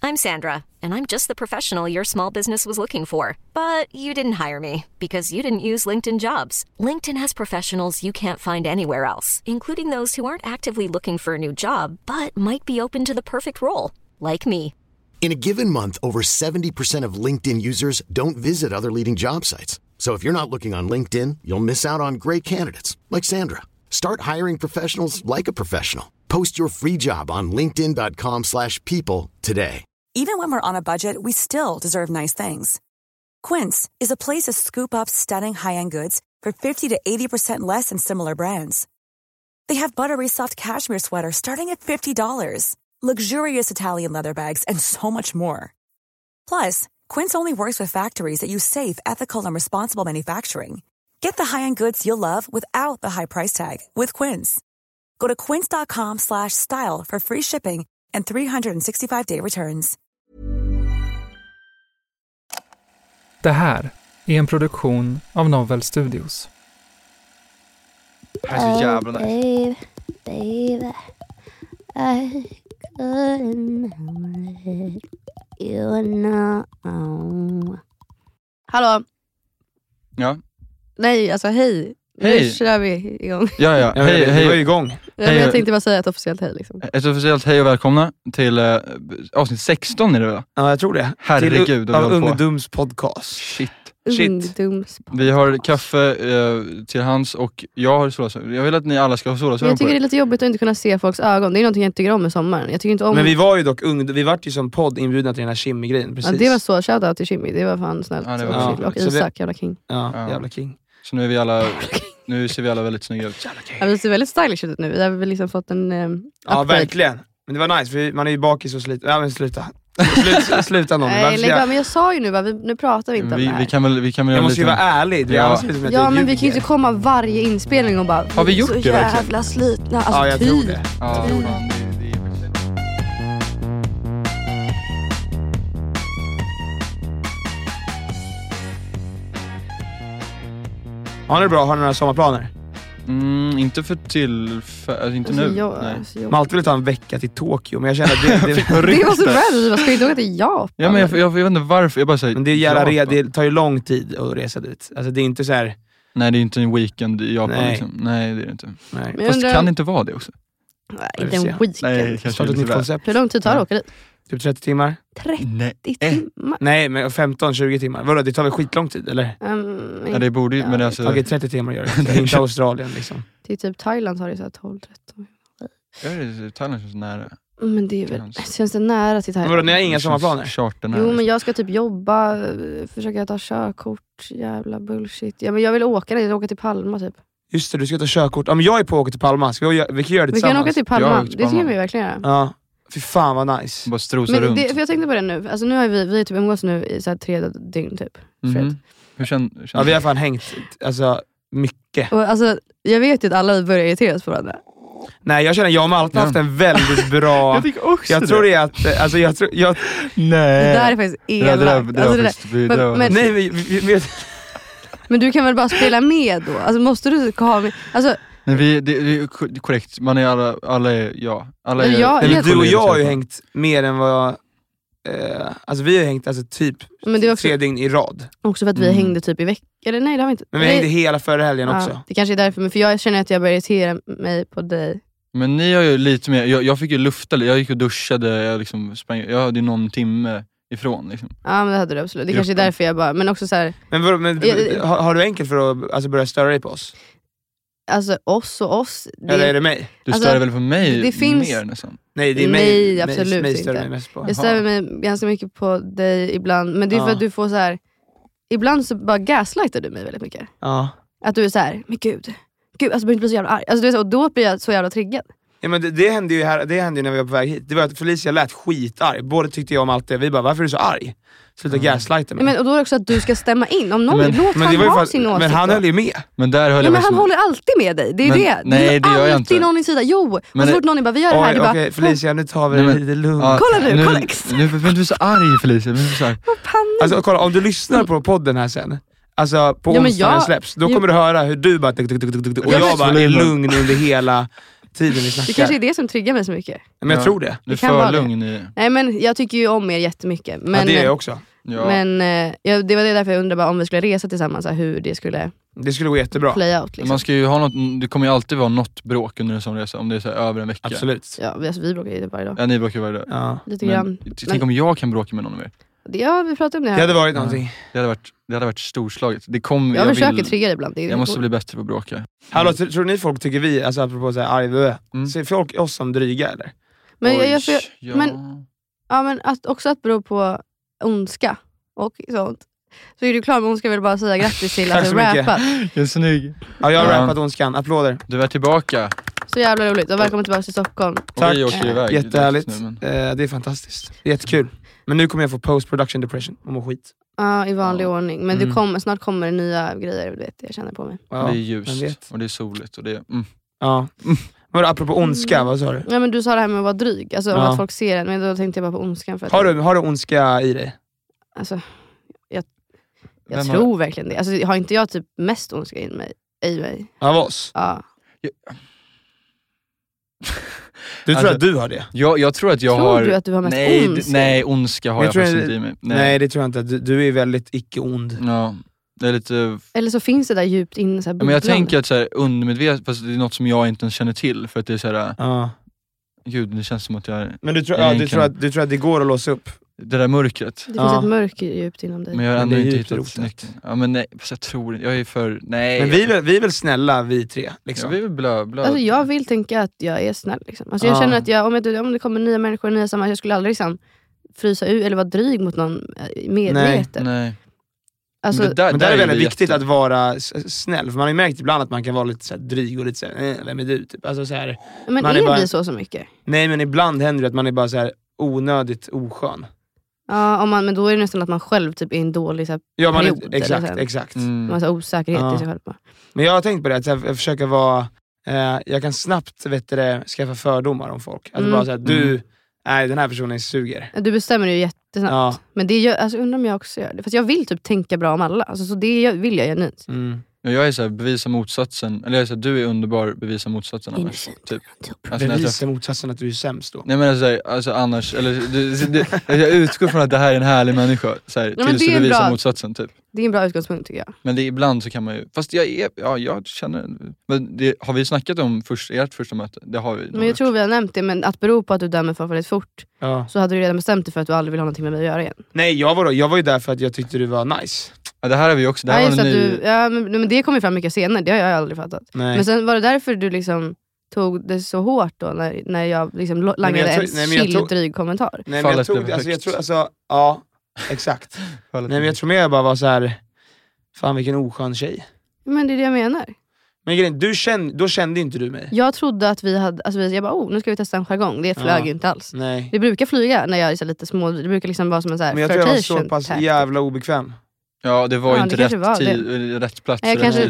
I'm Sandra, and I'm just the professional your small business was looking for. But you didn't hire me because you didn't use LinkedIn Jobs. LinkedIn has professionals you can't find anywhere else, including those who aren't actively looking for a new job, but might be open to the perfect role, like me. In a given month, over 70% of LinkedIn users don't visit other leading job sites. So if you're not looking on LinkedIn, you'll miss out on great candidates like Sandra. Start hiring professionals like a professional. Post your free job on linkedin.com/people today. Even when we're on a budget, we still deserve nice things. Quince is a place to scoop up stunning high-end goods for 50 to 80% less than similar brands. They have buttery soft cashmere sweaters starting at $50, luxurious Italian leather bags, and so much more. Plus, Quince only works with factories that use safe, ethical, and responsible manufacturing. Get the high-end goods you'll love without the high price tag with Quince. Go to quince.com/style for free shipping and 365-day returns. Det här är en produktion av Novel Studios. Det här är så jävla nice. Baby, I couldn't let you know. Hallå? Ja. Nej, alltså hej. Hej. Nu kör vi igång. Ja. Hej. Vi var igång. Men jag tänkte bara säga ett officiellt hej liksom. Ett officiellt hej och välkomna till avsnitt 16 är det va? Ja, jag tror det. Herregud. Av ungdomspodcast. Shit. Vi har kaffe till hands och jag har solglasögon. Jag vill att ni alla ska ha solglasögon. Jag tycker det är lite jobbigt att inte kunna se folks ögon. Det är någonting jag inte tycker om med sommaren. Jag tycker inte om... Men vi var ju dock vi var ju som podd inbjudna till den här Kimmy-grejen. Precis. Ja, det var så. Shoutout till Kimmy. Det var fan snällt. Ja, det var och Isak, jävla king. Ja, jävla king. Så nu är vi alla... Nu ser vi alla väldigt snygga ut. Ja, vi ser väldigt stylish ut nu. Vi har väl liksom fått en ja, verkligen. Men det var nice, för man är ju bakis och sliter. Ja, men sluta någon. Nej, men jag sa ju nu, nu pratar vi inte om det här. Vi kan väl jag måste ju vara ärlig. Ja, men vi kan ju inte komma varje inspelning och bara... Har vi gjort det verkligen? Så jävla slitna. Alltså, ja, jag tror det. Ja, Har ni det bra? Har ni några sommarplaner? Inte för inte nu. Malte vill ta en vecka till Tokyo, men jag känner att det var så random. Ska inte åka till Japan? Ja, men jag vet inte varför. Jag bara säger, men det är jävla det tar ju lång tid att resa dit. Alltså det är inte så här. Nej, det är inte en weekend i Japan. Nej, liksom. Nej det är det inte. Nej. Fast kan det inte vara det också? Nej, inte en weekend. Nej, kanske ett nytt koncept. Hur lång tid tar det att åka dit? Typ 30 timmar. 30 timmar? Nej, men 15-20 timmar. Vadå, det tar väl skitlång tid, eller? Ja, det borde ju, men alltså... Okej, 30 timmar gör det. Inte Australien, liksom. Det är typ Thailand har det så här 12-13. Ja, det Thailand känns nära. Men det är väl... Känns det nära till Thailand? Men vadå, ni har inga sommarplaner? Jo, men jag ska typ jobba, försöka ta körkort, jävla bullshit. Ja, men jag vill åka dit, åka till Palma typ. Just det, du ska ta körkort. Ja, men jag är på att åka till Palma. Vi kan göra det tillsammans. Vi kan åka till Palma, det ska vi verkligen göra. Ja. Fy fan vad nice. Bara strosa runt. För jag tänkte på det nu. Alltså nu har vi typ umgås nu i så här 3 dygn typ. Hur känns ja, vi har fan hängt alltså mycket. Och alltså jag vet ju att alla börjar irriteras på varandra. Nej, jag känner jag har alltid haft en väldigt bra. Jag tycker också jag tror det är att alltså jag nej. Det där är faktiskt elakt. Men du kan väl bara spela med då? Alltså måste du ha med, alltså nej, det är korrekt. Man är alla är alla är, eller du och jag har ju hängt mer än vad alltså vi har hängt alltså typ 3 dygn i rad. Också för att vi hängde typ i veckan. Eller nej, det har vi inte. Men vi hängde hela förra helgen också. Det kanske är därför, men för jag känner att jag börjar irritera mig på dig. Men ni har ju lite mer, jag fick ju lufta, jag gick och duschade, jag hade ju någon timme ifrån liksom. Ja, men det hade du absolut. Det kanske är därför jag bara, men också så här. Men har du enkelt för att alltså börja störa dig på oss? Alltså oss. Eller är det mig? Du stör väl på mig det finns... mer nästan. Nej, det är mig absolut mig inte. Mig mest på. Jag stör mig ganska mycket på dig ibland. Men det är för att du får så här. Ibland så bara gaslightar du mig väldigt mycket. Ja. Att du är så här, men gud, alltså blir inte bli så jävla arg. Alltså, du är så, och då blir jag så jävla triggad. Ja, men det hände ju här, det hände ju när vi var på väg hit. Det var att Felicia lät skitarg. Båda tyckte jag om allt det. Vi bara, varför är du så arg? Sluta gaslighta mig. Men, och då är det också att du ska stämma in. Om någon låt han ha sin åsikt. Men han höll ju med. Men där höll men han håller alltid med dig. Det är ju det. Nej, det gör jag alltid inte. någon i sida. Jo, men och så fort någon bara, vi gör det här. Okej, Felicia, nu tar vi det lite lugnt. Kolla nu, kolla men du är så arg, Felicia. Alltså kolla, om du lyssnar på podden här sen. Alltså på onsdagen släpps. Då kommer du höra hur du bara och jag bara är lugn under hela tiden vi snackar. Det kanske är det som triggar mig så mycket. Men jag tror det. Du är för lugn i... Nej, men jag tycker ju om er jättemycket. Men, det är jag också. Ja. Men det var det därför jag undrade om vi skulle resa tillsammans, hur det skulle gå jättebra. Play out, liksom. Man ska ju ha något, det kommer ju alltid vara något bråk under en sån resa, om det är så här över en vecka. Absolut. Ja, vi bråkar ju varje dag. Ja, ni bråkar varje dag. Ja. Lite grann. Tänk om jag kan bråka med någon av er. Ja, vi pratade om det här. Det hade varit någonting. Det hade varit storslaget. Jag försöker trigga det ibland. Jag måste bli bättre på att bråka. Hallå, tror ni folk tycker vi, alltså apropå så här ser folk oss som dryga eller? Men ja. men att bero på ondska och sånt. Så är du klar med ondska, vill bara säga grattis till att du rappat. Jag är snygg. Ja, jag har rappat ondskan. Applåder. Du är tillbaka. Så jävla roligt. Och välkommen tillbaka till Stockholm. Tack. Vi åker iväg. Jättehärligt. Det är fantastiskt. Det är jättekul. Men nu kommer jag få post-production depression om och skit. Ja, i vanlig ordning. Men snart kommer det nya grejer, vet jag känner på mig. Ja, det är ljust och det är soligt och det är... Ja. Men apropå ondska, vad sa du? Ja, men du sa det här med att vara dryg. Alltså om att folk ser en, men då tänkte jag bara på ondskan. För att har du ondska i dig? Alltså, jag tror verkligen det. Alltså, har inte jag typ mest ondska i mig? Av oss? Ja. Du tror att du har det? Jag tror att jag tror har... Tror du att du har mest ondska? Nej, ondska har jag faktiskt inte i mig. Nej, det tror jag inte. Du är väldigt icke-ond. Ja, det är lite... Eller så finns det där djupt inne så här. Men jag tänker att så här, undermedvetet, fast det är något som jag inte ens känner till. För att det är så här... Ja. Gud, det känns som att jag... Men du tror att det går att låsa upp? Det där mörkret. Det finns ett mörker djupt inom dig. Men jag har ändå inte hittat nyckeln. Ja, men nej, fast jag tror jag är för... Nej. Men vi är väl snälla, vi tre liksom. Ja, vi är blö. Alltså jag vill tänka att jag är snäll liksom. Alltså jag känner att om det kommer nya människor, nya sammanhang, jag skulle aldrig liksom frysa ut eller vara dryg mot någon medveten. Nej. Alltså, men där är det väldigt viktigt att vara snäll. För man har ju märkt ibland att man kan vara lite så här dryg och lite så här, vem är du? Typ. Alltså, så här, men är bara... vi så mycket? Nej, men ibland händer det att man är bara så här onödigt oskön. Ja, men då är det nästan att man själv typ är en dålig så här, period. Exakt. Man har så osäkerhet i sig själv. Men jag har tänkt på det, att jag försöker vara... jag kan snabbt skaffa fördomar om folk. Alltså bara så här, nej, den här personen suger. Du bestämmer ju jättesnabbt. Ja. Men det gör, alltså, undrar om jag också gör det. För jag vill typ tänka bra om alla. Alltså, så det vill jag genuint. Jag är såhär, bevisa motsatsen. Eller jag är såhär, du är underbar, bevisa motsatsen annars. Typ. Alltså, bevisa motsatsen att du är sämst då? Nej, men alltså annars, eller jag utgår från att det här är en härlig människa såhär, tills du bevisar motsatsen typ. Det är en bra utgångspunkt tycker jag. Men ibland så kan man ju, fast jag känner, men har vi snackat om ert första möte? Det har vi. Men jag tror vi har nämnt det, men att bero på att du dömer för väldigt fort, så hade du redan bestämt dig för att du aldrig vill ha någonting med mig att göra igen. Nej, jag var ju där för att jag tyckte du var nice. Ja, det här har vi också. Det här var men det kommer fram mycket senare, det har jag aldrig fattat. Nej. Men sen var det därför du liksom tog det så hårt då när jag liksom langade en dryg kommentar. Nej, men jag tror ja, exakt. Nej, men jag tror mer jag bara var så här, fan vilken oskön tjej. Men det är det jag menar. Men då kände inte du mig. Jag trodde att vi hade, alltså jag bara, nu ska vi testa en jargong. Det flög ju inte alls. Nej. Det brukar flyga när jag är så lite små. Det brukar liksom vara som en så här men jag tror jag var så pass jävla obekväm. Ja, det var ju inte rätt plats.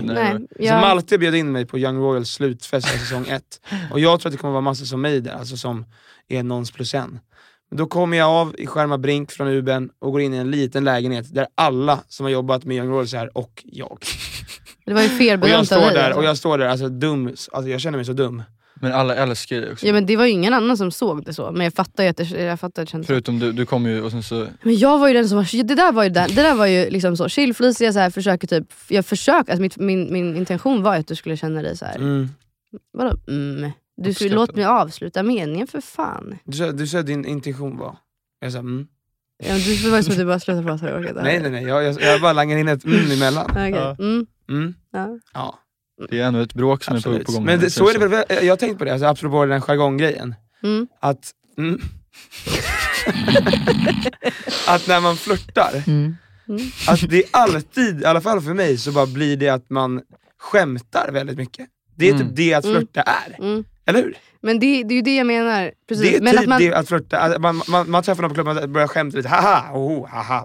Så Malte bjöd in mig på Young Royals slutfest i säsong 1. Och jag tror att det kommer vara massa som mig där, alltså som är någons plus en. Men då kommer jag av i Skärma Brink från Uben och går in i en liten lägenhet där alla som har jobbat med Young Royals är och jag. Det var ju felbedömt av dig. Och jag står där, alltså dum, alltså jag känner mig så dum. Men alla älskar det också. Ja, men det var ju ingen annan som såg det så. Men jag fattar ju att det kändes. Förutom du kom ju och sen så... Men jag var ju den som var... Det där var ju liksom så. Chillflis, jag så här försöker typ... Jag försöker... Alltså min intention var att du skulle känna dig så här. Vadå? Du skulle låta mig avsluta meningen för fan. Du sa din intention var... Jag sa Ja, du var ju som att du bara slutade prata. Nej. Jag bara langar in ett emellan. Okay. Ja. Det är ändå ett bråk som är på gång. Men så är det väl, jag har tänkt på det, alltså, apropå den jargonggrejen. Att att när man flörtar att det är alltid, i alla fall för mig, så bara blir det att man skämtar väldigt mycket. Det är typ det att flörta är. Eller hur? Men det är ju det jag menar. Precis. Det är men typ det att flörta. Man träffar någon på klubben och börjar skämta lite. Haha,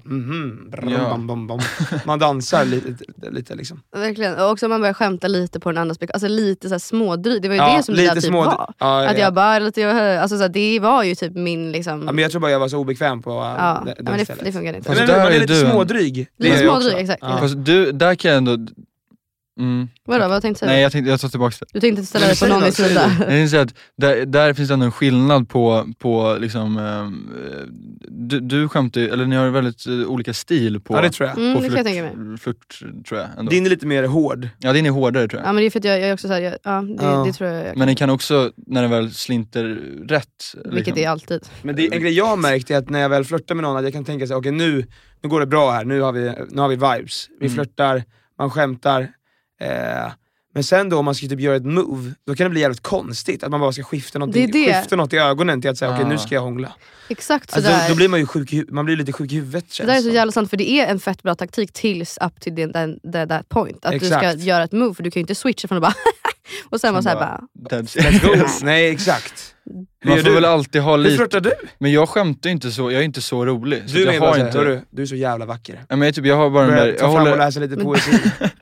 man dansar lite liksom. Verkligen. Och också man börjar skämta lite på den andra spek. Alltså lite såhär smådryg. Det var ju det som det typ var. Att jag bara lite... Alltså såhär, det var ju typ min liksom... Ja, men jag tror bara jag var så obekväm på men det funkar inte. Men det är lite smådryg. Lite smådryg, exakt. Fast där kan jag ändå... Vadå, vad tänkte du säga? Nej, jag tar tillbaka det. Du tänkte inte ställa dig på någon sida? Jag tänkte säga att där finns ändå en skillnad på liksom, du skämtar ju, eller ni har väldigt olika stil på, det tror jag. På flört, tror jag ändå. Din är lite mer hård. Ja, din är hårdare tror jag. Ja, men det är för att jag är också såhär, det tror jag. Men den kan också, när den väl slinter rätt. Vilket liksom. är alltid. Men en grej jag har märkt är att när jag väl flörtar med någon, att jag kan tänka sig, okej, nu går det bra här, nu har vi vibes. Vi flörtar, man skämtar. Men sen då om man ska typ göra ett move, då kan det bli jävligt konstigt att man bara ska skifta något i ögonen till att säga okej, nu ska jag hångla. Exakt alltså, sådär. Då blir man ju man blir lite sjuk i huvudet. Det där är så jävla sant, för det är en fett bra taktik tills up till that point. Att exakt. Du ska göra ett move, för du kan ju inte switcha från att bara och sen så bara let's go. Nej, exakt. Man får väl alltid ha lite. Hur flörtar du? Men jag skämtar inte så, jag är inte så rolig. Så du jag har inte. Du är så jävla vacker. Ja, men jag har bara den där, jag håller och läser lite poesi.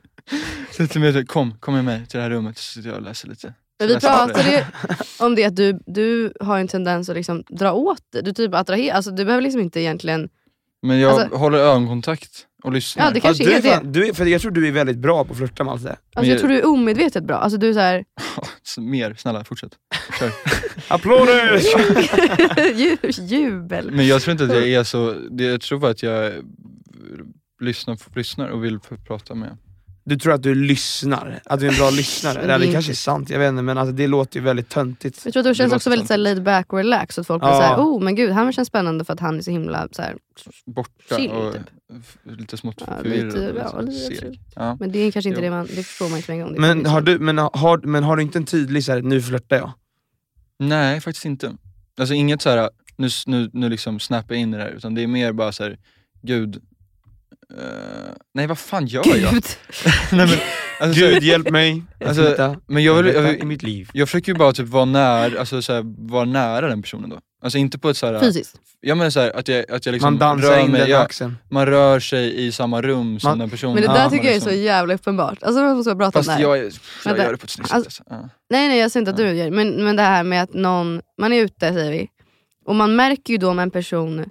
Kom med mig till det här rummet så jag läser lite. Men vi pratade om det att du har en tendens att liksom dra åt det. Du typ attraherar, alltså du behöver liksom inte egentligen. Men jag håller ögonkontakt och lyssnar. Ja, det kanske är det. För jag tror du är väldigt bra på att flirta med allt det. Alltså jag tror du är omedvetet bra. Alltså du är så här. Mer, snälla, fortsätt. Kör. Applåder! Jubel. Men jag tror inte att jag är så, jag tror bara att jag lyssnar och vill prata med. Du tror att du lyssnar, att du är en bra lyssnare. Det kanske är sant, jag vet inte, men alltså, det låter ju väldigt töntigt. Jag tror att du känns också väldigt så här, laid back och relax, att folk blir såhär, men gud, han känns spännande för att han är så himla så här, borta chill, och typ. Lite smått förvirrad. Ja. Men det är kanske inte det förstår man inte en gång. Men har du inte en tydlig så här, nu flörtar jag? Nej, faktiskt inte. Alltså inget så här, nu liksom snappar in i det här, utan det är mer bara så här, gud. Nej, vad fan gör jag? Nej, men, alltså, Gud, hjälp mig. Alltså, men jag i mitt liv. Jag försöker ju bara typ vara nära den personen då. Alltså inte på ett så här fysiskt. Ja, men så här, att jag liksom man dansar in den axeln. Man rör sig i samma rum som den personen. Men det där tycker jag är så jävla uppenbart. Alltså man måste prata om det här. Jag gör det på ett snyggt sätt. Nej, jag säger inte att du gör. Men det här med att man är ute, säger vi. Och man märker ju då om en person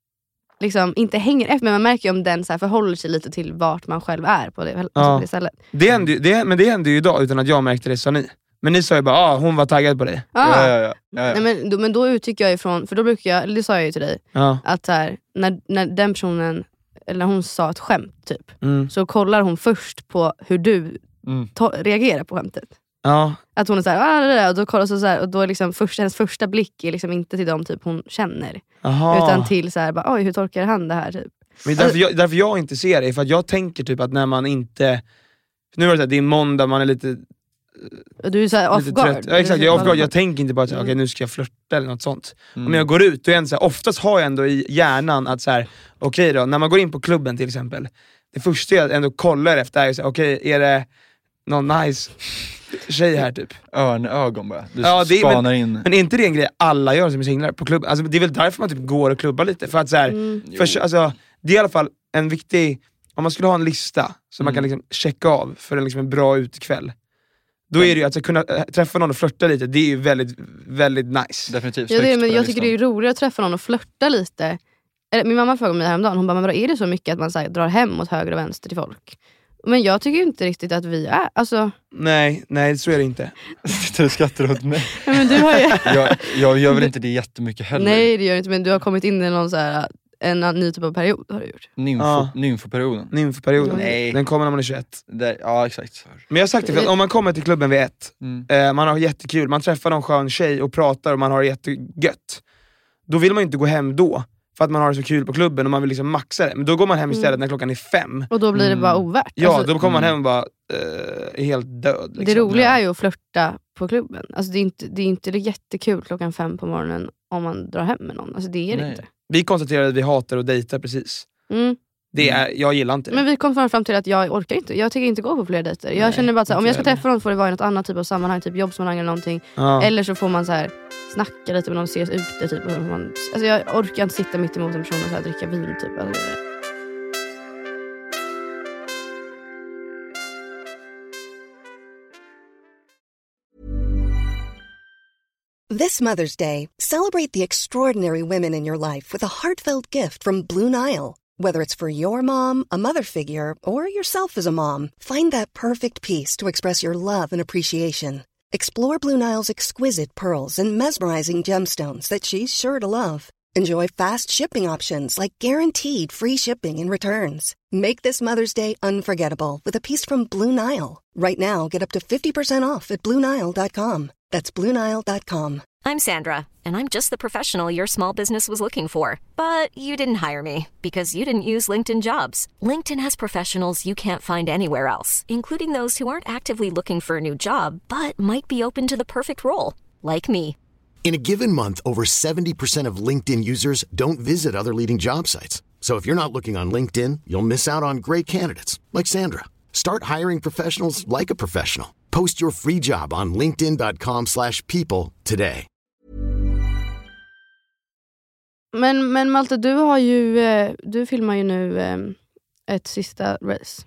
liksom inte hänger efter, men man märker ju om den så här förhåller sig lite till vart man själv är på det, alltså på det stället. Men det hände ju idag utan att jag märkte det, sa ni. Men ni sa ju bara, hon var taggad på dig. Ja. Nej, men då uttycker jag ifrån, för då brukar jag, det sa jag ju till dig, att så här, när den personen, eller när hon sa ett skämt typ, så kollar hon först på hur du reagerar på skämtet. Ja. Att hon är såhär, och då kollar så här, och då är liksom hennes första blick är liksom inte till dem typ hon känner. Aha. Utan till såhär, bara, oj, hur tolkar han det här typ. Men därför jag inte ser det, för att jag tänker typ att när man inte, nu var det så här, det är måndag, man är lite. Du är såhär off guard. Ja, exakt, jag är off guard. Jag tänker inte bara att okej, nu ska jag flirta eller något sånt. Om jag går ut, då är jag så här, oftast har jag ändå i hjärnan att så här, okej då, när man går in på klubben till exempel, det första jag ändå kollar efter är så här, okej, är det någon nice tjej här typ? Ögon bara. Du spanar in. Men är inte det en grej alla gör som är singlar på klubb? Alltså, det är väl därför man typ går och klubbar lite. För att så här, alltså, det är i alla fall en viktig, om man skulle ha en lista som man kan liksom checka av för en, liksom en bra utekväll. Då är det ju att kunna träffa någon och flirta lite, det är ju väldigt, väldigt nice. Definitivt. Ja, men jag tycker det är roligt att träffa någon och flirta lite. Min mamma frågade mig häromdagen, hon bara, men är det så mycket att man så här, drar hem åt höger och vänster till folk? Men jag tycker inte riktigt att vi är, alltså. Nej, så är det inte. Du skrattar åt mig. Ja, men du har ju... jag gör väl inte det jättemycket heller. Nej, det gör inte, men du har kommit in i någon så här, en ny typ av period har du gjort. Nymfoperioden. Nej. Den kommer när man är 21. Ja, exakt. Men jag har sagt det, för om man kommer till klubben vid 1, man har jättekul, man träffar någon skön tjej och pratar och man har jättegött. Då vill man ju inte gå hem då. För att man har det så kul på klubben och man vill liksom maxa det. Men då går man hem istället när klockan är 5. Och då blir det bara ovärt. Ja, alltså, då kommer man hem och bara är helt död. Liksom. Det roliga är ju att flirta på klubben. Alltså, det är inte jättekul klockan 5 på morgonen om man drar hem med någon. Alltså, det är det inte. Vi konstaterade att vi hatar att dejta precis. Jag gillar inte det. Men vi kom fram till att jag orkar inte. Jag tycker inte gå på fler dejter. Jag känner bara att om jag ska träffa någon får det vara i något annat typ av sammanhang. Typ jobbsammanhang eller någonting. Eller så får man så här snacka lite med någon, ses ute typ. Alltså jag orkar inte sitta mitt emot en person och så här dricka vin typ. Alltså, This Mother's Day, celebrate the extraordinary women in your life with a heartfelt gift from Blue Nile. Whether it's for your mom, a mother figure, or yourself as a mom, find that perfect piece to express your love and appreciation. Explore Blue Nile's exquisite pearls and mesmerizing gemstones that she's sure to love. Enjoy fast shipping options like guaranteed free shipping and returns. Make this Mother's Day unforgettable with a piece from Blue Nile. Right now, get up to 50% off at BlueNile.com. That's BlueNile.com. I'm Sandra, and I'm just the professional your small business was looking for. But you didn't hire me because you didn't use LinkedIn Jobs. LinkedIn has professionals you can't find anywhere else, including those who aren't actively looking for a new job, but might be open to the perfect role, like me. In a given month, over 70% of LinkedIn users don't visit other leading job sites. So if you're not looking on LinkedIn, you'll miss out on great candidates like Sandra. Start hiring professionals like a professional. Post your free job on linkedin.com/people today. Men Malte, du filmar ju nu ett sista race.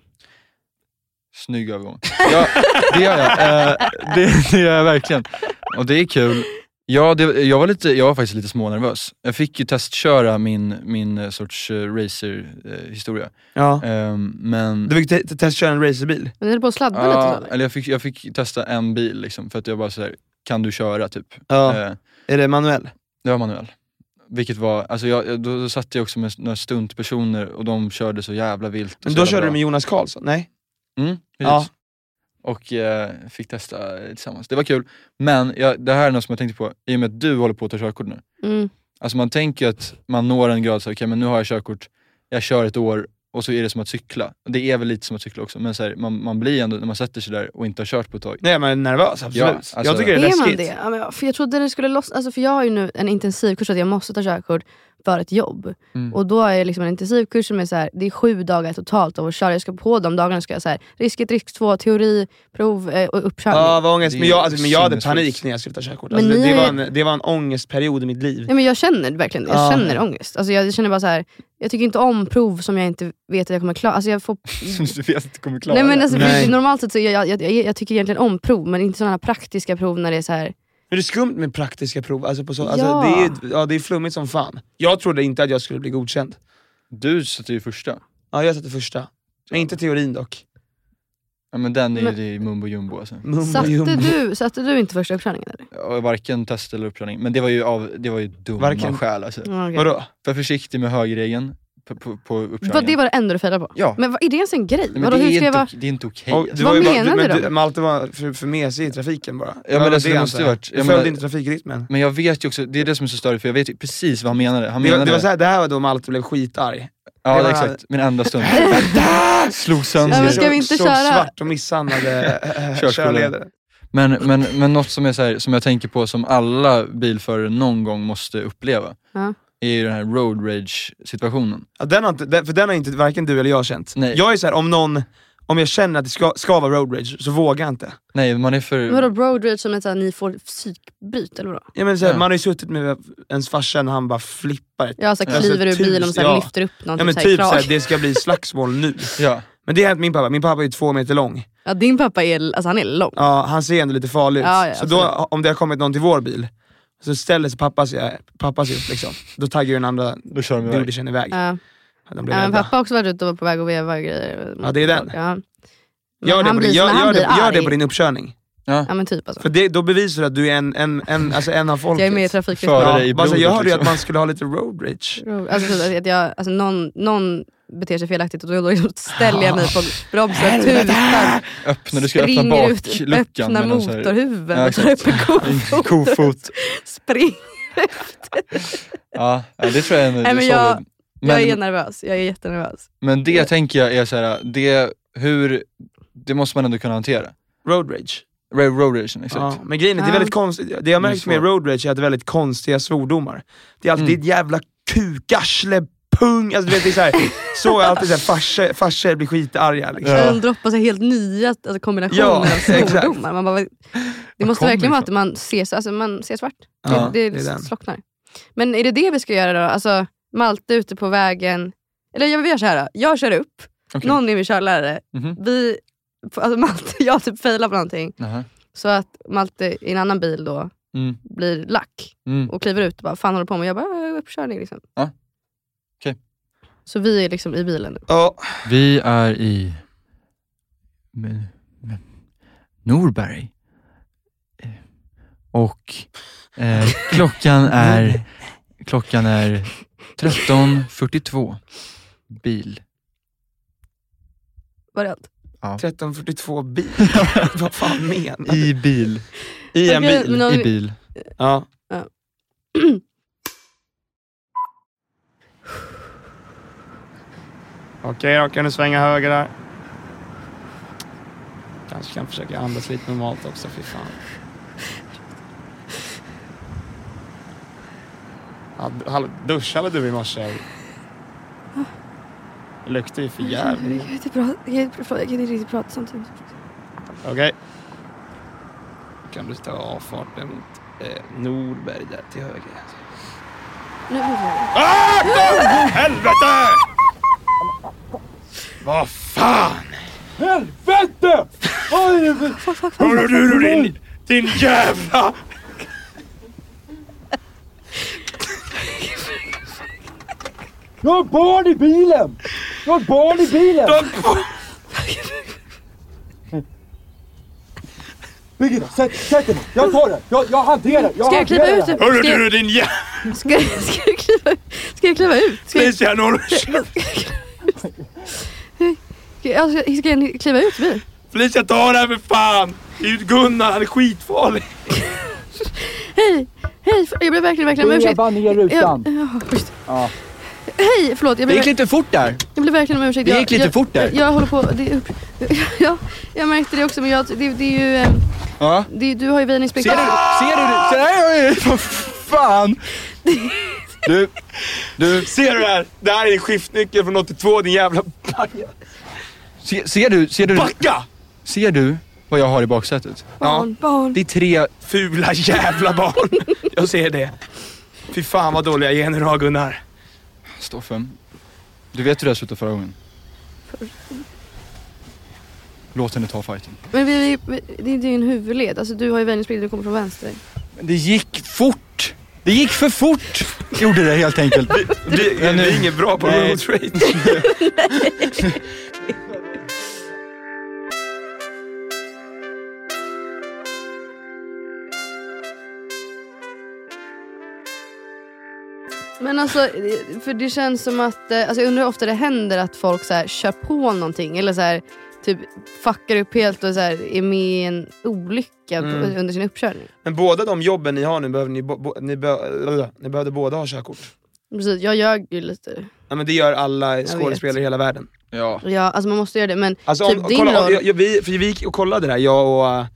Snygg övergång. Ja, det gör jag. Det gör jag verkligen. Och det är kul. Ja, jag var faktiskt lite smånervös. Jag fick ju testköra min sorts racer-historia. Ja. Men du fick testköra en racerbil? Men är det på sladda lite så? Eller jag fick testa en bil liksom, för att jag bara så här, kan du köra typ? Ja. Är det manuell? Det var manuell. Vilket var, alltså då satt jag också med några stuntpersoner och de körde så jävla vilt. Men då körde du med Jonas Karlsson? Nej? Ja. Och fick testa tillsammans. Det var kul. Men det här är något som jag tänkte på. I och med att du håller på att ta körkort nu. Alltså man tänker att man når en grad så okej, men nu har jag körkort. Jag kör ett år och så är det som att cykla. Det är väl lite som att cykla också. Men så här, man blir ändå, när man sätter sig där och inte har kört på ett tag. Nej, man är nervös, absolut. Ja, alltså, jag tycker det är läskigt. Man det? Ja, men, för jag trodde det skulle alltså, för jag har ju nu en intensivkurs att jag måste ta körkort för ett jobb. Och då är det liksom en intensivkurs som är så här, det är 7 dagar totalt av att köra. Jag ska på de dagarna ska jag så här, risk 1, risk 2, teori, prov och uppkörning. Ja, vad ångest. Men jag hade panik när jag skulle ta körkort. Alltså, det var en ångestperiod i mitt liv. Ja, men jag känner verkligen, jag känner ångest. Alltså, jag känner bara så här, jag tycker inte om prov som jag inte vet att jag kommer klara. Alltså, jag får... du vet att du kommer klara. Nej, men alltså, normalt sett så jag tycker egentligen om prov, men inte sådana praktiska prov när det är så här. Men det är skumt med praktiska prov, alltså det är flummigt som fan. Jag trodde inte att jag skulle bli godkänd. Du satte ju första. Ja, jag satte första. Men inte teorin dock. Ja, men den är ju det mumbo jumbo alltså. Satte du inte första uppkörningen eller? Ja, varken test eller uppkörning. Men det var ju dumma skäl alltså. Okay. Vadå? För försiktig med högerregeln på uppkörningen. Det var det enda du fällde på? Ja. Men är det ens en grej? Nej, men det är inte okej. Vad menar du då? Malte var för mesig i trafiken bara. Ja, men det måste ju varit. Jag följde inte trafikrytmen. Men jag vet ju också, det är det som är så störigt, för jag vet ju precis vad han menade. Det var så här, det här var då Malte blev skitarg. Ja, det exakt. Min enda stund. Slog sönder. Ja, men ska vi inte köra? Svart och misshandlade körledare. Men något som är så här, som jag tänker på, som alla bilförare någon gång måste uppleva. Är ju den här road rage situationen. Ja, den har inte varken du eller jag känt. Nej. Jag är så här, om jag känner att det ska vara road rage så vågar jag inte. Nej, man är för... Vadå road rage som att ni får psykbryt eller vadå? Ja, men så här, man har ju suttit med ens farsa när han bara flippar. Ja, så kliver ur bilen och så här, lyfter upp någonting. Ja, men typ så här, det ska bli slagsmål nu. Ja. Men det är min pappa. Min pappa är 2 meter lång. Ja, din pappa är, alltså han är lång. Ja, han ser ändå lite farlig ut. Ja, så då, om det har kommit någon till vår bil, så ställer sig pappa sig upp liksom. Då taggar den andra dudischen iväg. Ja. Men pappa har också varit ute och var på väg och veva och grejer. Ja, det är den. Ja. Gör det på din uppkörning. Ja, men typ alltså. För då bevisar du att du är en av folket. Jag är med i trafikrytmen. Alltså, jag hörde ju att man skulle ha lite road rage. Alltså någon beter sig felaktigt och då ställer jag mig på bromsen, tutar, du ska öppna bakluckan, öppnar motorhuven och tar upp en kofot. Springer Ja, det tror jag är Nej, men jag är nervös, jag är jättenervös. Men det tänker jag är så här, det måste man ändå kunna hantera. Road rage. Road rage, exakt. Ja, men grejen är, det är väldigt konstigt. Det jag märkt med road rage är att det är väldigt konstiga svordomar. Det är alltid ett jävla kukarsle, pung, alltså du vet, det är så här, så är alltid så här, farsor blir skitarga liksom. De droppar sig helt nya kombinationer av svordomar. Man bara, det måste verkligen vara att man ser svart. Det slocknar. Men är det vi ska göra då? Alltså Malte ute på vägen. Eller jag vill göra så här. Jag kör upp. Okay. Någon är min körlärare. Alltså Malte, jag typ failar på någonting. Så att Malte i en annan bil då blir lack och kliver ut och bara, fan håller på med? Jag bara, uppkörning liksom. Ja. Okej. Så vi är liksom i bilen nu. Ja. Vi är i Norberg. Och klockan är 13:42. Bil. Var det allt? Ja. 13:42 bil. Vad fan menar du? I bil. I en Okej, bil. men I bil. Ja. Okej, då kan du svänga höger där. Kanske kan försöka andas lite normalt också, fy fan. Ja, duschade du i morse? Det luktar ju för jävligt. Jag kan inte riktigt prata samtidigt. Okej. Kan du ta avfarten mot Norberg där till höger. Nu är Helvete! Vad fan? Helvete! Hörru du din jävla... Jag har barn i bilen! Birgitta, sätt den. Jag tar den. Jag hanterar. Ska jag kliva ut? Hörru du din jävla... Ska jag kliva ut? Ska jag kliva ut bil? Felicia, ta det här för fan! Det är ju Gunnar, han är skitfarlig. Hej, jag blev verkligen om ursäkt. Jag bara ner rutan. Ja. Hej, förlåt. Det gick lite fort där. Jag blev verkligen om ursäkt. Det gick lite fort där. Jag håller på... Ja, jag märkte det också, men det är ju... Ja. Du har ju väjningsspektrum. Ser du? Vad fan? Du. Ser du det här? Det här är en skiftnyckel från 82, din jävla paja. Ser du? Backa! Ser du vad jag har i baksätet? Barn. Det är 3 fula jävla barn. Jag ser det. Fy fan vad dåliga gener du har, Gunnar. Stoffen. Du vet hur det slutade förra gången. Låt henne ta fighten. Men det är ju en huvudled. Alltså du har ju väjningsspektrum, du kommer från vänster. Men det gick fort. Det gick för fort. Gjorde det helt enkelt. Vi är inget bra på road rage. Men alltså, för det känns som att... Alltså jag undrar hur ofta det händer att folk så här kör på någonting. Eller så här, typ fuckar upp helt och så här, är med i en olycka under sin uppkörning. Men båda de jobben ni har nu behöver ni behövde båda ha körkort. Precis, jag ljög ju lite. Ja, men det gör alla skådespelare i hela världen. Ja, alltså man måste göra det. Men alltså, typ din roll... Vi gick och kollade där, jag och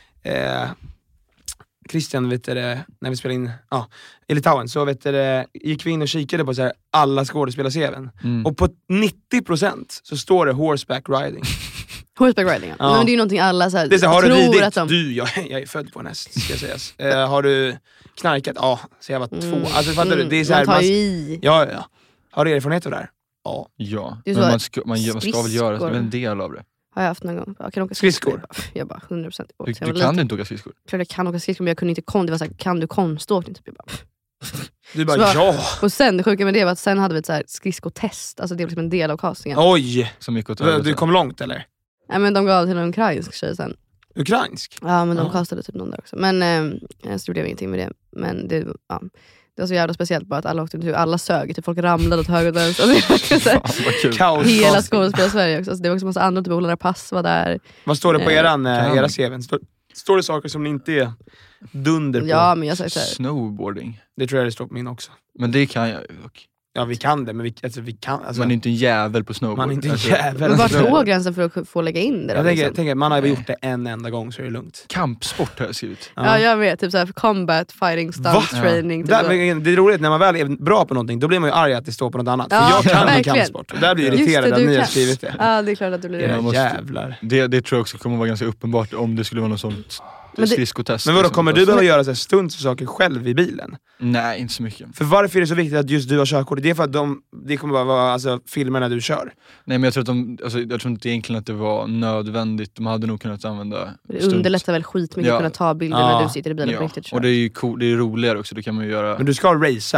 Christian, vet du, när vi spelade in i Litauen, så vet du, gick vi in och kikade på så här, alla skådespelar-CV:n. Och på 90% så står det horseback riding. Horseback riding, ja. Men det är ju någonting alla så här, det är så, har tror du ridit? Att de... Jag är född på en häst, ska sägas. Har du knarkat? Ja, så jag var 2. Alltså fattar du? Det är så här, man tar ju i. Ja. Har du erfarenhet av det här? Ja. Det är så men att man ska väl göra det, en del av det. Har jag haft någon gång. Jag kan åka skridskor. Jag bara 100% på. Du kan inte åka skridskor. Klart jag kan åka skridskor, men jag kunde inte det var så här, kan du konståkning? Typ. Du bara, ja. Och sen, det sjuka med det var att sen hade vi ett så här skridskotest. Alltså det var liksom en del av castingen. Oj! Som gick åt du kom långt eller? Nej, men de gav till en ukrainsk tjej sen. Ukrainsk? Ja, men de castade typ någon där också. Men så gjorde jag ingenting med det. Men det var så jävla speciellt bara att alla åkte ut, alla sög, typ folk ramlade åt höger och vänster. Kaos. Hela skådespelare i Sverige också. Så det var också massa andra, typ hålla pass var där. Vad står det på era CV:n? Står det saker som ni inte är dunder på? Ja, men jag sa såhär. Snowboarding. Det tror jag det står på min också. Men det kan jag. Ja, vi kan det, men vi kan... Alltså, man är inte en jävel på snowboard. Man är inte en jävel. Men vart går gränsen för att få lägga in det? Jag tänker man har ju gjort det en enda gång så är det lugnt. Kampsport har jag skrivit. Ja, jag vet. Typ såhär combat, fighting, stunt training. Typ det är roligt, när man väl är bra på någonting, då blir man ju arg att det står på något annat. För jag kan ju kampsport. Och där blir jag irriterad att ni har skrivit det. Ja, det är klart att du blir det. Jävlar. Det tror jag också kommer vara ganska uppenbart om det skulle vara något sånt skridskotest. Men vadå, kommer du behöva göra så här stunts och saker själv i bilen? Nej, inte så mycket. För varför är det så viktigt att just du har körkort? Det är för att det kommer bara vara alltså, filmerna du kör. Nej, men jag tror inte egentligen att det var nödvändigt. De hade nog kunnat använda det underlättar väl skitmycket att kunna ta bilder när du sitter i bilen på riktigt. Och det är ju cool, det är roligare också, det kan man ju göra. Men du ska racea.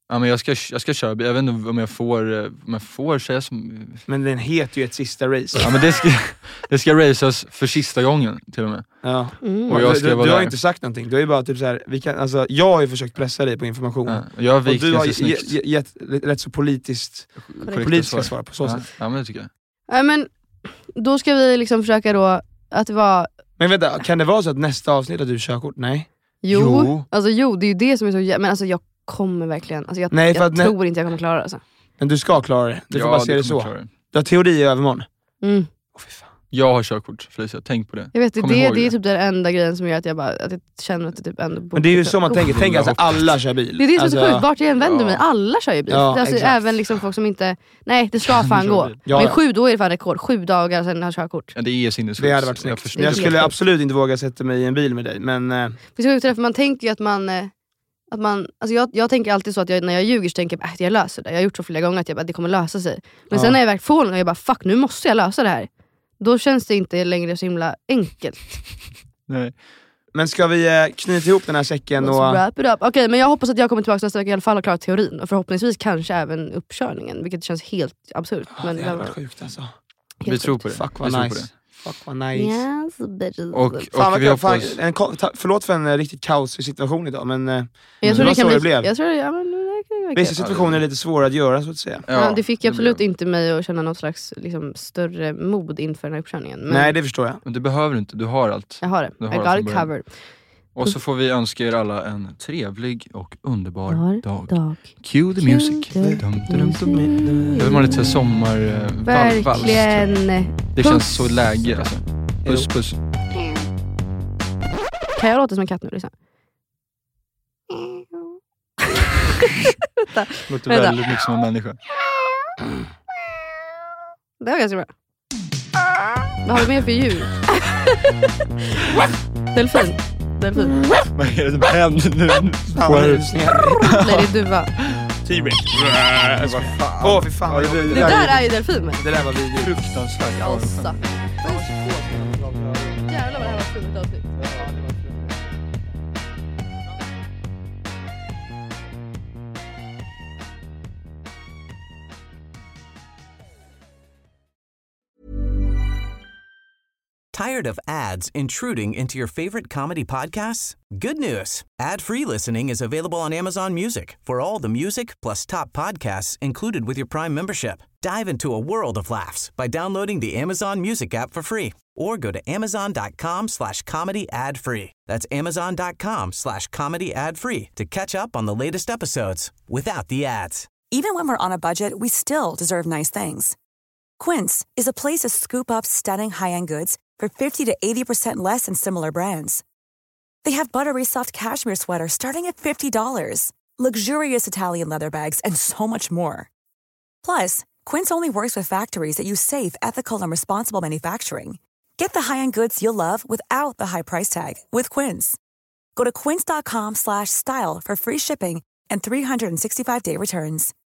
Ja, men jag ska köra bil. Jag vet inte om jag får säga som... Men den heter ju ett sista race. Ja, men det ska raceas för sista gången till och med. Ja. Och jag ska du har inte sagt någonting. Du är bara typ så här, jag har ju försökt pressa dig på information. Ja. Jag har och du har gett rätt så politiska svar på så sätt. Ja, men det tycker jag. Ja, men då ska vi liksom försöka då att vara... Men vänta, kan det vara så att nästa avsnitt att du kör kort? Nej. Jo, det är ju det som är så... Men alltså jag kommer verkligen... Alltså jag tror inte jag kommer klara det. Alltså. Men du ska klara det. Du får bara se det så. Du har teori i övermorgon. Jag har körkort, Felicia, tänk på det. Jag vet, det är typ den enda grejen som gör att jag känner att det typ ändå borde... Men det är ju så man tänker. Tänk att alla kör bil. Det är det som är så sjukt, vart jag än vänder mig. Alla kör ju bil. Alltså, även liksom folk som inte... Nej, det ska fan gå. Men 7, då är det fan rekord. 7 dagar sedan jag har körkort. Ja, det är sinnessjukt. Det hade varit snyggt. Jag skulle absolut inte våga sätta mig i en bil med dig, men... För man tänker ju att man... Alltså jag tänker alltid så att när jag ljuger så tänker jag att jag löser det. Jag har gjort så flera gånger att det kommer lösa sig. Men sen när jag väl får den och jag bara fuck, nu måste jag lösa det här. Då känns det inte längre så himla enkelt. Nej. Men ska vi knyta ihop den här säcken och... wrap it up. Okej, men jag hoppas att jag kommer tillbaka nästa vecka i alla fall och klarat teorin. Och förhoppningsvis kanske även uppkörningen. Vilket känns helt absurt. Men det hade varit sjukt alltså. Vi tror på det. Fuck vad nice. Fuck vad nice. Yes, bitches. Och vi hoppas... Förlåt för en riktigt kaosig situation idag, men jag tror det kan bli... det blev. Jag tror vissa situationer är lite svåra att göra, så att säga. Ja, det fick absolut inte mig att känna något slags liksom, större mod inför den här uppkörningen. Men... Nej, det förstår jag. Men du behöver inte, du har allt. Jag har det. I got it covered. Och så får vi önska er alla en trevlig och underbar dag. Cue the music. Jag vill ha lite sommar... Verkligen. Det känns så läge alltså. Puss. Kan jag låta som en katt nu liksom? Låter väldigt mycket som en människa. Det var ganska bra. Vad har du med för djur? Delfin. Vad är det som händer nu? Nej, det är duva. T-Rex. Fy fan. Det där är ju delfin. Det där var vidrigt. Fruktansvärt. Jävlar vad det här var fint avsnitt. Tired of ads intruding into your favorite comedy podcasts? Good news. Ad-free listening is available on Amazon Music for all the music plus top podcasts included with your Prime membership. Dive into a world of laughs by downloading the Amazon Music app for free or go to amazon.com/comedy ad-free. That's amazon.com/comedy ad-free to catch up on the latest episodes without the ads. Even when we're on a budget, we still deserve nice things. Quince is a place to scoop up stunning high-end goods for 50 to 80% less than similar brands. They have buttery soft cashmere sweaters starting at $50, luxurious Italian leather bags, and so much more. Plus, Quince only works with factories that use safe, ethical, and responsible manufacturing. Get the high-end goods you'll love without the high price tag with Quince. Go to quince.com/style for free shipping and 365-day returns.